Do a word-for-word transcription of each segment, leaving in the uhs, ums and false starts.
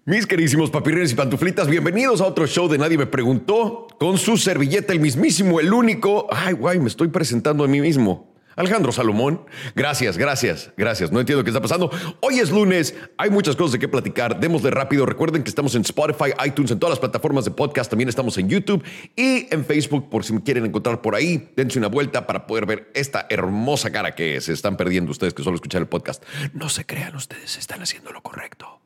Mis queridísimos papirrines y pantuflitas, bienvenidos a otro show de Nadie Me Preguntó, con su servilleta, el mismísimo, el único. Ay, guay, me estoy presentando a mí mismo. Alejandro Salomón. Gracias, gracias, gracias. No entiendo qué está pasando. Hoy es lunes, hay muchas cosas de qué platicar. Démosle rápido. Recuerden que estamos en Spotify, iTunes, en todas las plataformas de podcast. También estamos en YouTube y en Facebook, por si me quieren encontrar por ahí. Dense una vuelta para poder ver esta hermosa cara que se están perdiendo ustedes que solo escuchan el podcast. No se crean, ustedes están haciendo lo correcto.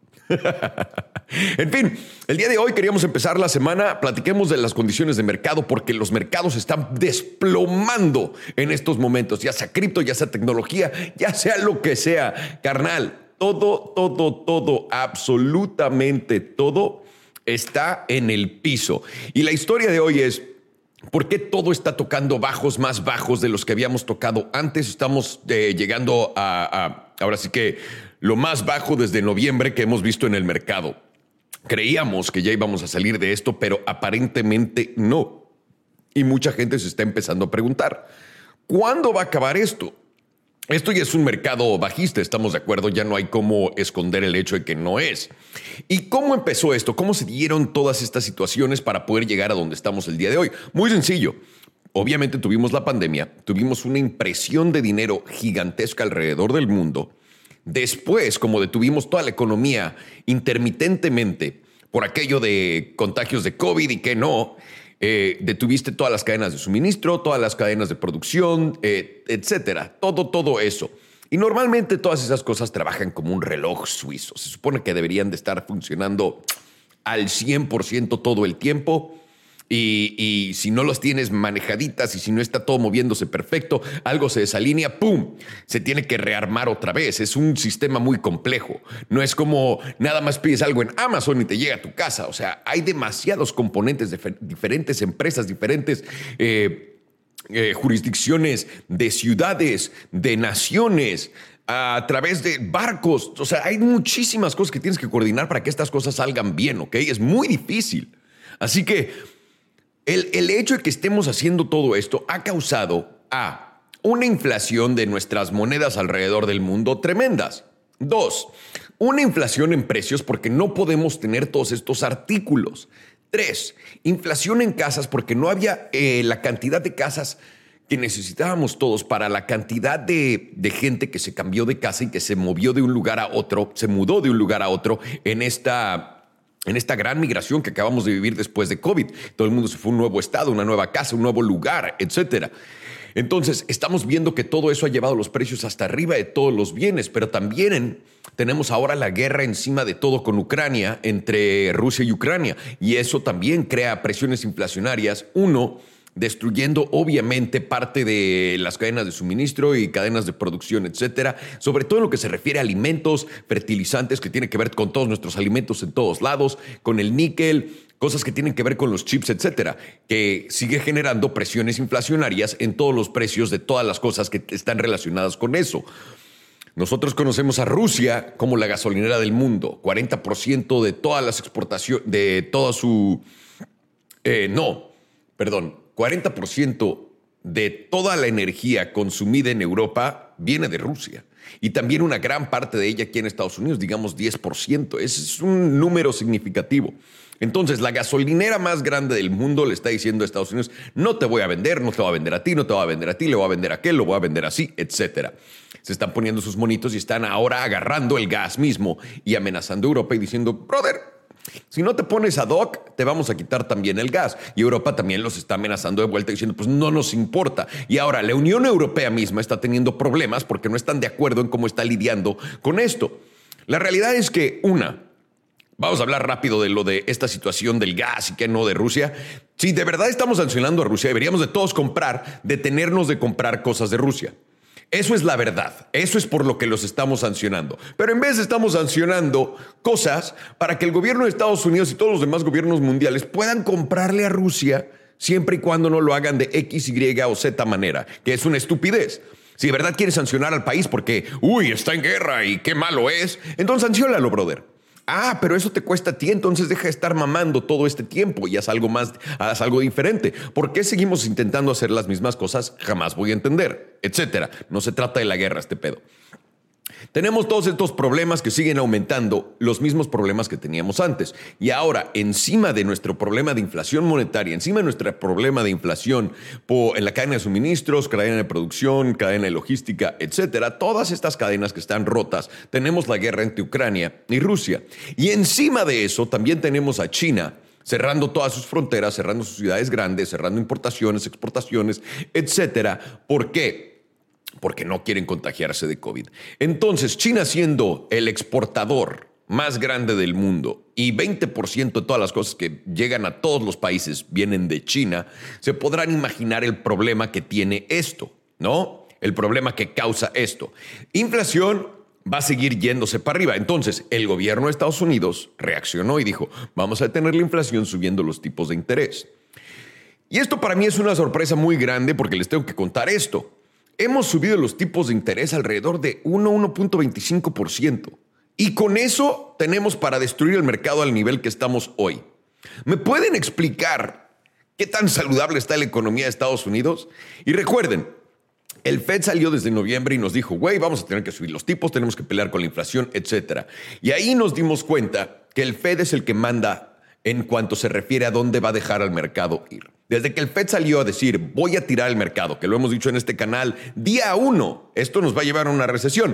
En fin, el día de hoy queríamos empezar la semana. Platiquemos de las condiciones de mercado porque los mercados están desplomando en estos momentos, ya sea cripto, ya sea tecnología, ya sea lo que sea. Carnal, todo, todo, todo, absolutamente todo está en el piso. Y la historia de hoy es: ¿por qué todo está tocando bajos más bajos de los que habíamos tocado antes? Estamos eh, llegando a, a, ahora sí que, lo más bajo desde noviembre que hemos visto en el mercado. Creíamos que ya íbamos a salir de esto, pero aparentemente no. Y mucha gente se está empezando a preguntar, ¿cuándo va a acabar esto? Esto ya es un mercado bajista, estamos de acuerdo, ya no hay cómo esconder el hecho de que no es. ¿Y cómo empezó esto? ¿Cómo se dieron todas estas situaciones para poder llegar a donde estamos el día de hoy? Muy sencillo. Obviamente tuvimos la pandemia, tuvimos una impresión de dinero gigantesca alrededor del mundo. Después, como detuvimos toda la economía intermitentemente por aquello de contagios de COVID y que no, eh, detuviste todas las cadenas de suministro, todas las cadenas de producción, eh, etcétera. Todo, todo eso. Y normalmente todas esas cosas trabajan como un reloj suizo. Se supone que deberían de estar funcionando al cien por ciento todo el tiempo. Y, y si no los tienes manejaditas y si no está todo moviéndose perfecto, algo se desalinea, ¡pum! Se tiene que rearmar otra vez. Es un sistema muy complejo. No es como nada más pides algo en Amazon y te llega a tu casa. O sea, hay demasiados componentes de diferentes empresas, diferentes eh, eh, jurisdicciones, de ciudades, de naciones, a través de barcos. O sea, hay muchísimas cosas que tienes que coordinar para que estas cosas salgan bien, ¿ok? Es muy difícil. Así que El, el hecho de que estemos haciendo todo esto ha causado A, una inflación de nuestras monedas alrededor del mundo tremendas. Dos, una inflación en precios porque no podemos tener todos estos artículos. Tres, inflación en casas porque no había eh, la cantidad de casas que necesitábamos todos para la cantidad de, de gente que se cambió de casa y que se movió de un lugar a otro, se mudó de un lugar a otro en esta... En esta gran migración que acabamos de vivir después de COVID. Todo el mundo se fue a un nuevo estado, una nueva casa, un nuevo lugar, etcétera. Entonces, estamos viendo que todo eso ha llevado los precios hasta arriba de todos los bienes, pero también tenemos ahora la guerra encima de todo con Ucrania, entre Rusia y Ucrania, y eso también crea presiones inflacionarias. Uno, destruyendo obviamente parte de las cadenas de suministro y cadenas de producción, etcétera, sobre todo en lo que se refiere a alimentos, fertilizantes, que tiene que ver con todos nuestros alimentos en todos lados, con el níquel, cosas que tienen que ver con los chips, etcétera, que sigue generando presiones inflacionarias en todos los precios de todas las cosas que están relacionadas con eso. Nosotros conocemos a Rusia como la gasolinera del mundo, cuarenta por ciento de todas las exportaciones, de toda su... Eh, no, perdón. cuarenta por ciento de toda la energía consumida en Europa viene de Rusia. Y también una gran parte de ella aquí en Estados Unidos, digamos diez por ciento. Ese es un número significativo. Entonces, la gasolinera más grande del mundo le está diciendo a Estados Unidos, no te voy a vender, no te voy a vender a ti, no te voy a vender a ti, le voy a vender a aquel, lo voy a vender así, etcétera. Se están poniendo sus monitos y están ahora agarrando el gas mismo y amenazando a Europa y diciendo, brother, si no te pones ad hoc, te vamos a quitar también el gas. Y Europa también los está amenazando de vuelta diciendo, pues no nos importa. Y ahora la Unión Europea misma está teniendo problemas porque no están de acuerdo en cómo está lidiando con esto. La realidad es que, una, vamos a hablar rápido de lo de esta situación del gas y que no de Rusia. Si de verdad estamos sancionando a Rusia, deberíamos de todos comprar, detenernos de comprar cosas de Rusia. Eso es la verdad. Eso es por lo que los estamos sancionando. Pero en vez estamos sancionando cosas para que el gobierno de Estados Unidos y todos los demás gobiernos mundiales puedan comprarle a Rusia siempre y cuando no lo hagan de X, Y o Z manera, que es una estupidez. Si de verdad quieres sancionar al país porque, uy, está en guerra y qué malo es, entonces sanciónalo, brother. Ah, pero eso te cuesta a ti, entonces deja de estar mamando todo este tiempo y haz algo más, haz algo diferente. ¿Por qué seguimos intentando hacer las mismas cosas? Jamás voy a entender, etcétera. No se trata de la guerra este pedo. Tenemos todos estos problemas que siguen aumentando, los mismos problemas que teníamos antes. Y ahora, encima de nuestro problema de inflación monetaria, encima de nuestro problema de inflación en la cadena de suministros, cadena de producción, cadena de logística, etcétera, todas estas cadenas que están rotas, tenemos la guerra entre Ucrania y Rusia. Y encima de eso, también tenemos a China cerrando todas sus fronteras, cerrando sus ciudades grandes, cerrando importaciones, exportaciones, etcétera. ¿Por qué? Porque no quieren contagiarse de COVID. Entonces, China siendo el exportador más grande del mundo y veinte por ciento de todas las cosas que llegan a todos los países vienen de China, se podrán imaginar el problema que tiene esto, ¿no? El problema que causa esto. Inflación va a seguir yéndose para arriba. Entonces, el gobierno de Estados Unidos reaccionó y dijo, vamos a detener la inflación subiendo los tipos de interés. Y esto para mí es una sorpresa muy grande porque les tengo que contar esto. Hemos subido los tipos de interés alrededor de uno, uno punto veinticinco por ciento. Y con eso tenemos para destruir el mercado al nivel que estamos hoy. ¿Me pueden explicar qué tan saludable está la economía de Estados Unidos? Y recuerden, el Fed salió desde noviembre y nos dijo, güey, vamos a tener que subir los tipos, tenemos que pelear con la inflación, etcétera. Y ahí nos dimos cuenta que el Fed es el que manda en cuanto se refiere a dónde va a dejar al mercado ir. Desde que el Fed salió a decir, voy a tirar el mercado, que lo hemos dicho en este canal, día uno, esto nos va a llevar a una recesión.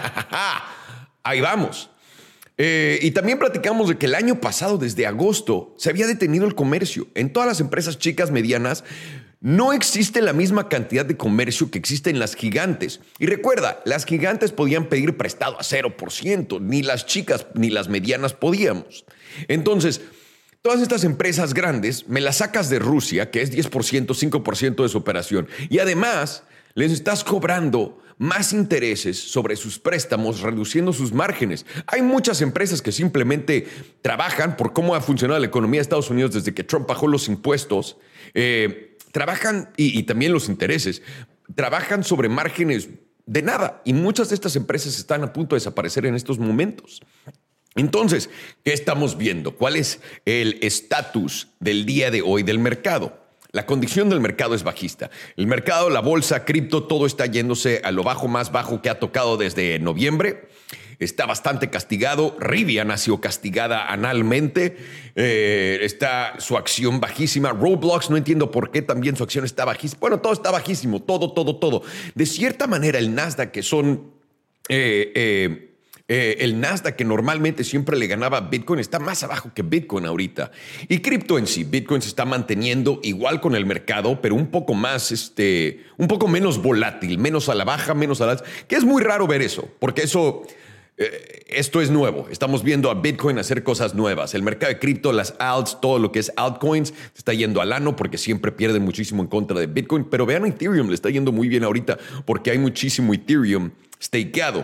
Ahí vamos. Eh, y también platicamos de que el año pasado, desde agosto, se había detenido el comercio. En todas las empresas chicas, medianas, no existe la misma cantidad de comercio que existe en las gigantes. Y recuerda, las gigantes podían pedir prestado a cero por ciento, ni las chicas ni las medianas podíamos. Entonces, todas estas empresas grandes me las sacas de Rusia, que es diez por ciento, cinco por ciento de su operación. Y además, les estás cobrando más intereses sobre sus préstamos, reduciendo sus márgenes. Hay muchas empresas que simplemente trabajan por cómo ha funcionado la economía de Estados Unidos desde que Trump bajó los impuestos. Eh, trabajan, y, y también los intereses, trabajan sobre márgenes de nada. Y muchas de estas empresas están a punto de desaparecer en estos momentos. Entonces, ¿qué estamos viendo? ¿Cuál es el estatus del día de hoy del mercado? La condición del mercado es bajista. El mercado, la bolsa, cripto, todo está yéndose a lo bajo más bajo que ha tocado desde noviembre. Está bastante castigado. Rivian ha sido castigada analmente. Eh, está su acción bajísima. Roblox, no entiendo por qué también su acción está bajísima. Bueno, todo está bajísimo. Todo, todo, todo. De cierta manera, el Nasdaq, que son... Eh, eh, Eh, el Nasdaq, que normalmente siempre le ganaba a Bitcoin, está más abajo que Bitcoin ahorita. Y cripto en sí, Bitcoin se está manteniendo igual con el mercado, pero un poco más, este, un poco menos volátil, menos a la baja, menos a la alza, que es muy raro ver eso, porque eso, eh, esto es nuevo. Estamos viendo a Bitcoin hacer cosas nuevas. El mercado de cripto, las alts, todo lo que es altcoins, se está yendo al ano porque siempre pierden muchísimo en contra de Bitcoin. Pero vean a Ethereum, le está yendo muy bien ahorita porque hay muchísimo Ethereum stakeado.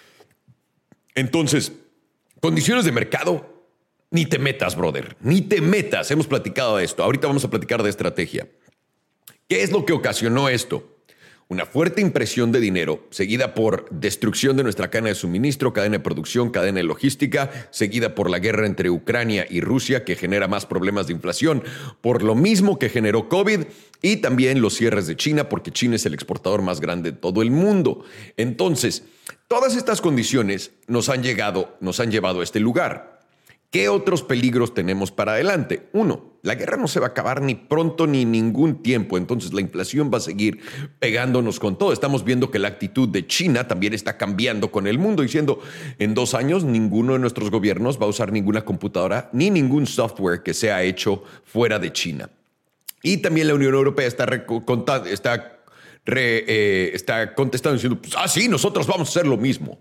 Entonces, condiciones de mercado, ni te metas, brother, ni te metas. Hemos platicado de esto. Ahorita vamos a platicar de estrategia. ¿Qué es lo que ocasionó esto? Una fuerte impresión de dinero, seguida por destrucción de nuestra cadena de suministro, cadena de producción, cadena de logística, seguida por la guerra entre Ucrania y Rusia, que genera más problemas de inflación, por lo mismo que generó COVID, y también los cierres de China, porque China es el exportador más grande de todo el mundo. Entonces, todas estas condiciones nos han llegado, nos han llevado a este lugar. ¿Qué otros peligros tenemos para adelante? Uno, la guerra no se va a acabar ni pronto ni ningún tiempo, entonces la inflación va a seguir pegándonos con todo. Estamos viendo que la actitud de China también está cambiando con el mundo, diciendo en dos años ninguno de nuestros gobiernos va a usar ninguna computadora ni ningún software que sea hecho fuera de China. Y también la Unión Europea está, está, re, eh, está contestando diciendo, pues, ah, sí, nosotros vamos a hacer lo mismo.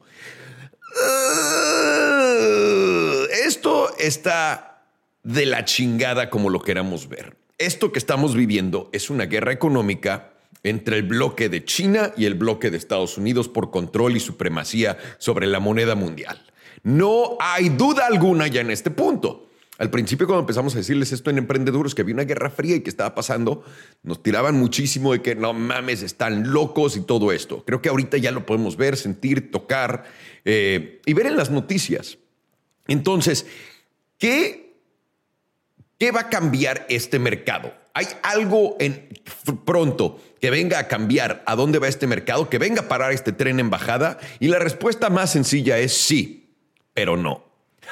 Esto está de la chingada como lo queramos ver. Esto que estamos viviendo es una guerra económica entre el bloque de China y el bloque de Estados Unidos por control y supremacía sobre la moneda mundial. No hay duda alguna ya en este punto. Al principio, cuando empezamos a decirles esto en Emprendeduros, que había una guerra fría y que estaba pasando, nos tiraban muchísimo de que no mames, están locos y todo esto. Creo que ahorita ya lo podemos ver, sentir, tocar eh, y ver en las noticias. Entonces, ¿qué, ¿Qué va a cambiar este mercado? ¿Hay algo en pronto que venga a cambiar a dónde va este mercado, que venga a parar este tren en bajada? Y la respuesta más sencilla es sí, pero no.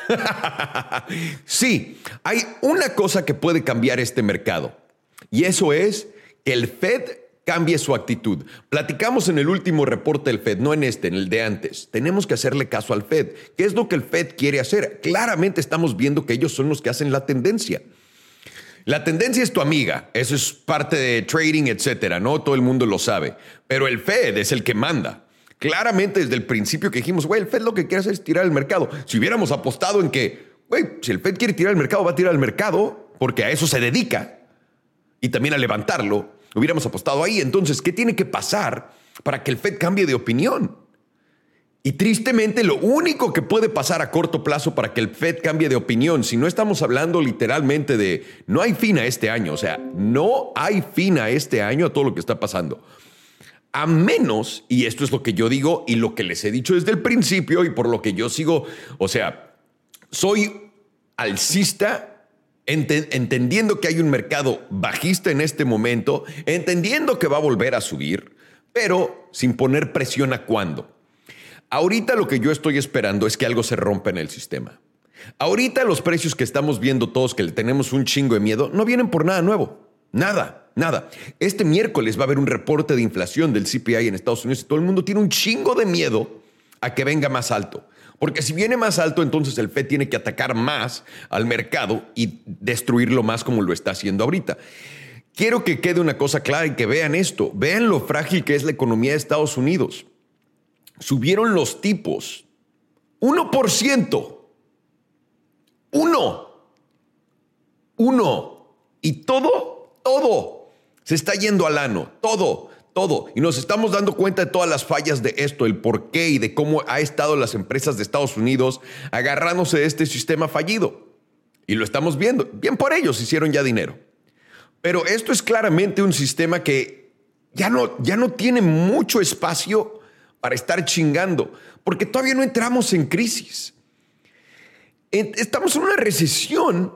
Sí, hay una cosa que puede cambiar este mercado y eso es que el Fed cambie su actitud. Platicamos en el último reporte del Fed, no en este, en el de antes. Tenemos que hacerle caso al Fed. ¿Qué es lo que el Fed quiere hacer? Claramente estamos viendo que ellos son los que hacen la tendencia. La tendencia es tu amiga, eso es parte de trading, etcétera, ¿no? Todo el mundo lo sabe, pero el Fed es el que manda. Claramente desde el principio que dijimos, güey, el Fed lo que quiere hacer es tirar el mercado. Si hubiéramos apostado en que, güey, si el Fed quiere tirar el mercado, va a tirar el mercado, porque a eso se dedica, y también a levantarlo, hubiéramos apostado ahí. Entonces, ¿qué tiene que pasar para que el Fed cambie de opinión? Y tristemente, lo único que puede pasar a corto plazo para que el Fed cambie de opinión, si no estamos hablando literalmente de no hay fin a este año, o sea, no hay fin a este año a todo lo que está pasando. A menos, y esto es lo que yo digo y lo que les he dicho desde el principio y por lo que yo sigo, o sea, soy alcista, ent- entendiendo que hay un mercado bajista en este momento, entendiendo que va a volver a subir, pero sin poner presión a cuándo. Ahorita lo que yo estoy esperando es que algo se rompa en el sistema. Ahorita los precios que estamos viendo todos, que le tenemos un chingo de miedo, no vienen por nada nuevo. Nada, nada. Este miércoles va a haber un reporte de inflación del C P I en Estados Unidos y todo el mundo tiene un chingo de miedo a que venga más alto. Porque si viene más alto, entonces el Fed tiene que atacar más al mercado y destruirlo más como lo está haciendo ahorita. Quiero que quede una cosa clara y que vean esto. Vean lo frágil que es la economía de Estados Unidos. Subieron los tipos uno por ciento. Uno. Uno. Y todo, todo se está yendo al ano. Todo, todo. Y nos estamos dando cuenta de todas las fallas de esto, el por qué y de cómo ha estado las empresas de Estados Unidos agarrándose de este sistema fallido. Y lo estamos viendo. Bien por ellos, hicieron ya dinero. Pero esto es claramente un sistema que ya no, ya no tiene mucho espacio para estar chingando, porque todavía no entramos en crisis. Estamos en una recesión,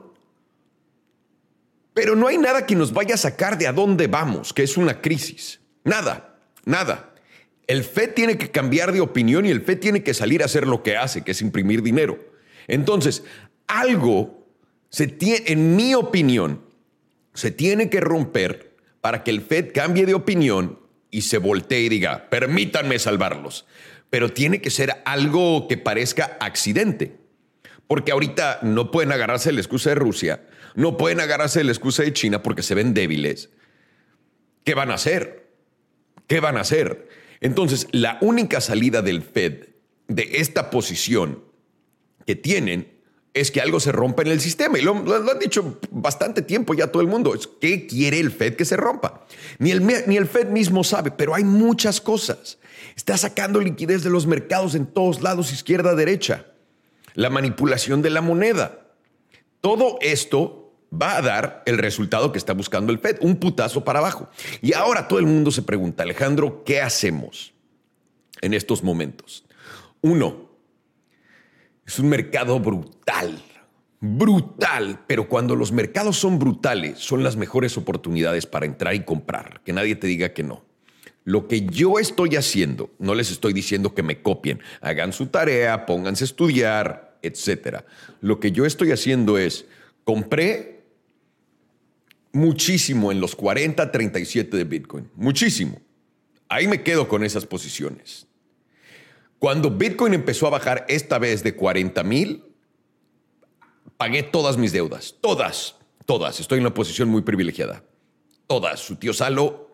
pero no hay nada que nos vaya a sacar de a dónde vamos, que es una crisis. Nada, nada. El Fed tiene que cambiar de opinión y el Fed tiene que salir a hacer lo que hace, que es imprimir dinero. Entonces, algo, se tiene, en mi opinión, se tiene que romper para que el Fed cambie de opinión y se voltee y diga, permítanme salvarlos. Pero tiene que ser algo que parezca accidente. Porque ahorita no pueden agarrarse de la excusa de Rusia, no pueden agarrarse de la excusa de China porque se ven débiles. ¿Qué van a hacer? ¿Qué van a hacer? Entonces, la única salida del Fed de esta posición que tienen es que algo se rompa en el sistema. Y lo, lo, lo han dicho bastante tiempo ya todo el mundo. ¿Qué quiere el Fed que se rompa? Ni el, ni el Fed mismo sabe, pero hay muchas cosas. Está sacando liquidez de los mercados en todos lados, izquierda, derecha. La manipulación de la moneda. Todo esto va a dar el resultado que está buscando el Fed, un putazo para abajo. Y ahora todo el mundo se pregunta, Alejandro, ¿qué hacemos en estos momentos? Uno, es un mercado brutal, brutal, pero cuando los mercados son brutales, son las mejores oportunidades para entrar y comprar, que nadie te diga que no. Lo que yo estoy haciendo, no les estoy diciendo que me copien, hagan su tarea, pónganse a estudiar, etcétera. Lo que yo estoy haciendo es, compré muchísimo en los cuarenta, treinta y siete de Bitcoin, muchísimo. Ahí me quedo con esas posiciones. Cuando Bitcoin empezó a bajar esta vez de cuarenta mil, pagué todas mis deudas. Todas, todas. Estoy en una posición muy privilegiada. Todas. Su tío Salo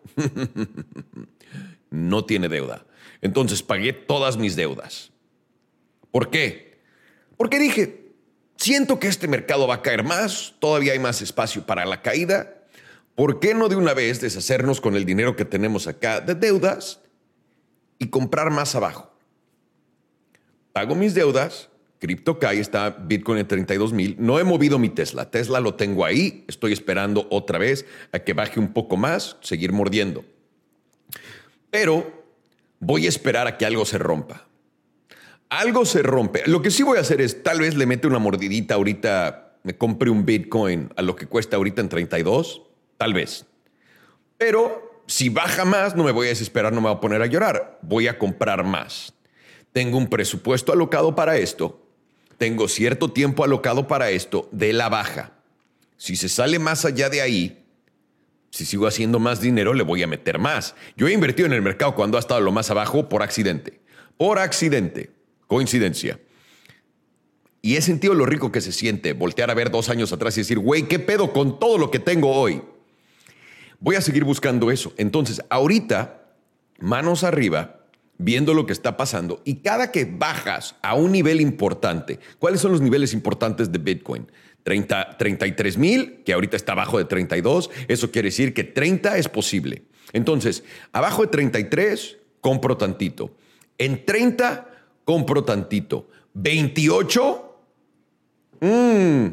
no tiene deuda. Entonces pagué todas mis deudas. ¿Por qué? Porque dije, siento que este mercado va a caer más, todavía hay más espacio para la caída. ¿Por qué no de una vez deshacernos con el dinero que tenemos acá de deudas y comprar más abajo? Pago mis deudas, cripto cae, está Bitcoin en treinta y dos mil. No he movido mi Tesla. Tesla lo tengo ahí. Estoy esperando otra vez a que baje un poco más, seguir mordiendo. Pero voy a esperar a que algo se rompa. Algo se rompe. Lo que sí voy a hacer es, tal vez le mete una mordidita ahorita me compre un Bitcoin a lo que cuesta ahorita en treinta y dos, tal vez. Pero si baja más, no me voy a desesperar, no me voy a poner a llorar. Voy a comprar más. Tengo un presupuesto alocado para esto. Tengo cierto tiempo alocado para esto de la baja. Si se sale más allá de ahí, si sigo haciendo más dinero, le voy a meter más. Yo he invertido en el mercado cuando ha estado lo más abajo por accidente. Por accidente. Coincidencia. Y he sentido lo rico que se siente voltear a ver dos años atrás y decir, güey, ¿qué pedo con todo lo que tengo hoy? Voy a seguir buscando eso. Entonces, ahorita, manos arriba, viendo lo que está pasando, y cada que bajas a un nivel importante, ¿cuáles son los niveles importantes de Bitcoin? treinta, treinta y tres mil, que ahorita está abajo de treinta y dos, eso quiere decir que treinta es posible. Entonces, abajo de treinta y tres, compro tantito. En treinta, compro tantito. veintiocho, mmm,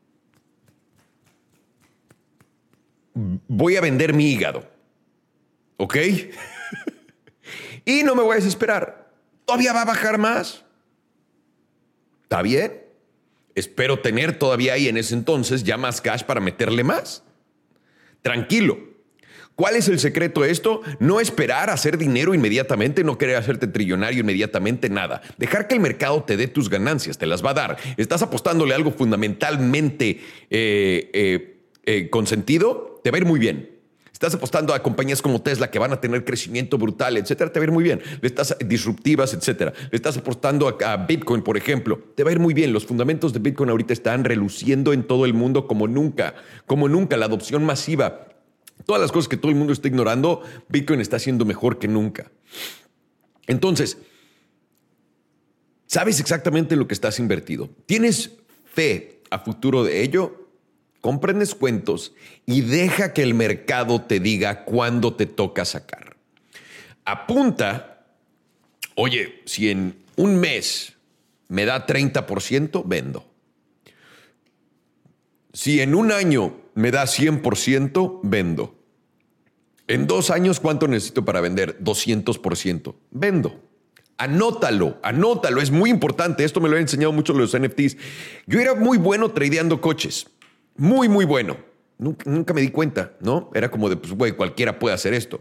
voy a vender mi hígado. ¿Ok? Y no me voy a desesperar. ¿Todavía va a bajar más? ¿Está bien? Espero tener todavía ahí en ese entonces ya más cash para meterle más. Tranquilo. ¿Cuál es el secreto de esto? No esperar a hacer dinero inmediatamente, no querer hacerte trillonario inmediatamente, nada. Dejar que el mercado te dé tus ganancias, te las va a dar. Estás apostándole algo fundamentalmente eh, eh, eh, con sentido, te va a ir muy bien. Estás apostando a compañías como Tesla que van a tener crecimiento brutal, etcétera, te va a ir muy bien. Le estás disruptivas, etcétera. Le estás apostando a, a Bitcoin, por ejemplo, te va a ir muy bien. Los fundamentos de Bitcoin ahorita están reluciendo en todo el mundo como nunca, como nunca. La adopción masiva, todas las cosas que todo el mundo está ignorando, Bitcoin está haciendo mejor que nunca. Entonces, sabes exactamente lo que estás invertido. ¿Tienes fe a futuro de ello? Compra en descuentos y deja que el mercado te diga cuándo te toca sacar. Apunta, oye, si en un mes me da treinta por ciento, vendo. Si en un año me da cien por ciento, vendo. En dos años, ¿cuánto necesito para vender? doscientos por ciento. Vendo. Anótalo, anótalo. Es muy importante. Esto me lo han enseñado mucho los N F Ts. Yo era muy bueno tradeando coches. Muy, muy bueno. Nunca, nunca me di cuenta, ¿no? Era como de, pues, güey, cualquiera puede hacer esto.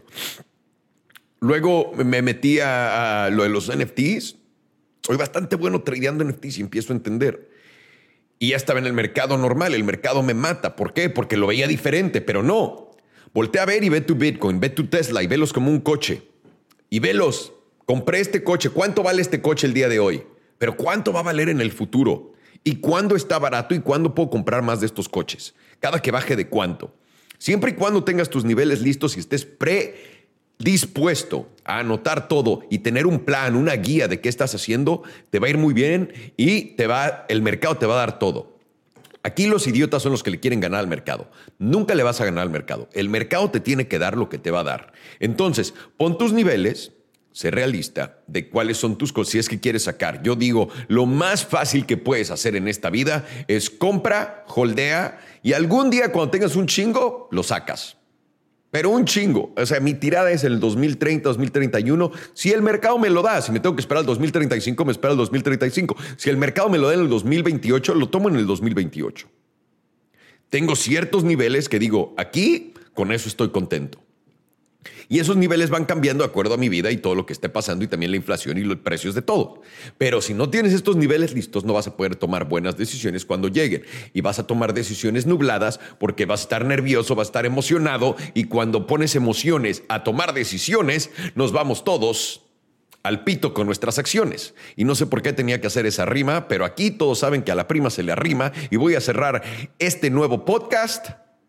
Luego me metí a, a lo de los N F Ts. Soy bastante bueno tradeando N F Ts y empiezo a entender. Y ya estaba en el mercado normal. El mercado me mata. ¿Por qué? Porque lo veía diferente, pero no. Voltea a ver y ve tu Bitcoin, ve tu Tesla y velos como un coche. Y velos. Compré este coche. ¿Cuánto vale este coche el día de hoy? Pero ¿cuánto va a valer en el futuro? ¿Y cuándo está barato y cuándo puedo comprar más de estos coches? Cada que baje de cuánto. Siempre y cuando tengas tus niveles listos y estés predispuesto a anotar todo y tener un plan, una guía de qué estás haciendo, te va a ir muy bien y te va, el mercado te va a dar todo. Aquí los idiotas son los que le quieren ganar al mercado. Nunca le vas a ganar al mercado. El mercado te tiene que dar lo que te va a dar. Entonces, pon tus niveles. Sé realista de cuáles son tus cosas si es que quieres sacar. Yo digo, lo más fácil que puedes hacer en esta vida es compra, holdea y algún día cuando tengas un chingo, lo sacas. Pero un chingo. O sea, mi tirada es el dos mil treinta, dos mil treinta y uno. Si el mercado me lo da, si me tengo que esperar al dos mil treinta y cinco, me espero al dos mil treinta y cinco. Si el mercado me lo da en el dos mil veintiocho, lo tomo en el dos mil veintiocho. Tengo ciertos niveles que digo, aquí con eso estoy contento. Y esos niveles van cambiando de acuerdo a mi vida y todo lo que esté pasando y también la inflación y los precios de todo. Pero si no tienes estos niveles listos, no vas a poder tomar buenas decisiones cuando lleguen. Y vas a tomar decisiones nubladas porque vas a estar nervioso, vas a estar emocionado. Y cuando pones emociones a tomar decisiones, nos vamos todos al pito con nuestras acciones. Y no sé por qué tenía que hacer esa rima, pero aquí todos saben que a la prima se le arrima. Y voy a cerrar este nuevo podcast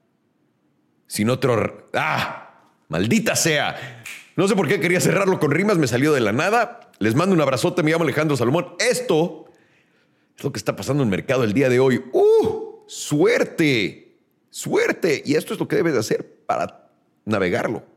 sin otro... ¡Ah! Maldita sea. No sé por qué quería cerrarlo con rimas, me salió de la nada. Les mando un abrazote, me llamo Alejandro Salomón. Esto es lo que está pasando en el mercado el día de hoy. ¡Uh! ¡Suerte! ¡Suerte! Y esto es lo que debes de hacer para navegarlo.